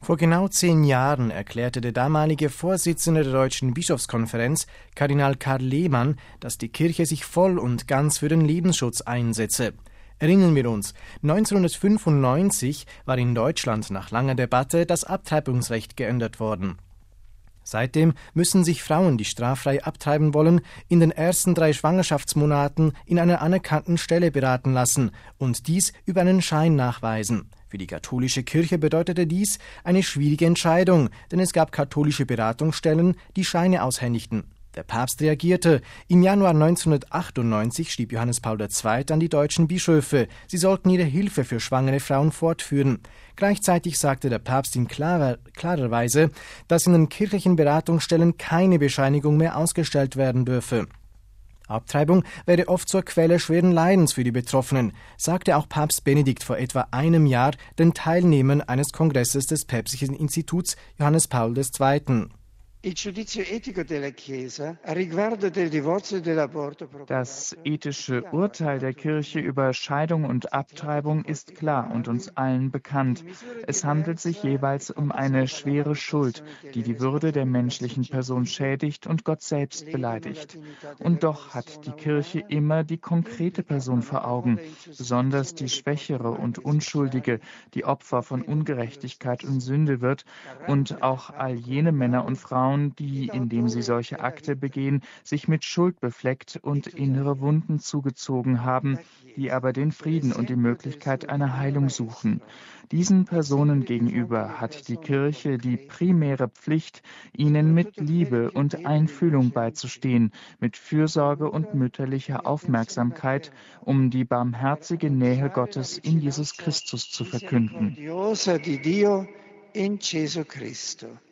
Vor genau 10 Jahren erklärte der damalige Vorsitzende der Deutschen Bischofskonferenz, Kardinal Karl Lehmann, dass die Kirche sich voll und ganz für den Lebensschutz einsetze. Erinnern wir uns, 1995 war in Deutschland nach langer Debatte das Abtreibungsrecht geändert worden. Seitdem müssen sich Frauen, die straffrei abtreiben wollen, in den ersten 3 Schwangerschaftsmonaten in einer anerkannten Stelle beraten lassen und dies über einen Schein nachweisen. Für die katholische Kirche bedeutete dies eine schwierige Entscheidung, denn es gab katholische Beratungsstellen, die Scheine aushändigten. Der Papst reagierte. Im Januar 1998 schrieb Johannes Paul II. An die deutschen Bischöfe, sie sollten ihre Hilfe für schwangere Frauen fortführen. Gleichzeitig sagte der Papst in klarer Weise, dass in den kirchlichen Beratungsstellen keine Bescheinigung mehr ausgestellt werden dürfe. Abtreibung werde oft zur Quelle schweren Leidens für die Betroffenen, sagte auch Papst Benedikt vor etwa einem Jahr den Teilnehmern eines Kongresses des Päpstlichen Instituts Johannes Paul II. Das ethische Urteil der Kirche über Scheidung und Abtreibung ist klar und uns allen bekannt. Es handelt sich jeweils um eine schwere Schuld, die die Würde der menschlichen Person schädigt und Gott selbst beleidigt. Und doch hat die Kirche immer die konkrete Person vor Augen, besonders die Schwächere und Unschuldige, die Opfer von Ungerechtigkeit und Sünde wird, und auch all jene Männer und Frauen, die, indem sie solche Akte begehen, sich mit Schuld befleckt und innere Wunden zugezogen haben, die aber den Frieden und die Möglichkeit einer Heilung suchen. Diesen Personen gegenüber hat die Kirche die primäre Pflicht, ihnen mit Liebe und Einfühlung beizustehen, mit Fürsorge und mütterlicher Aufmerksamkeit, um die barmherzige Nähe Gottes in Jesus Christus zu verkünden.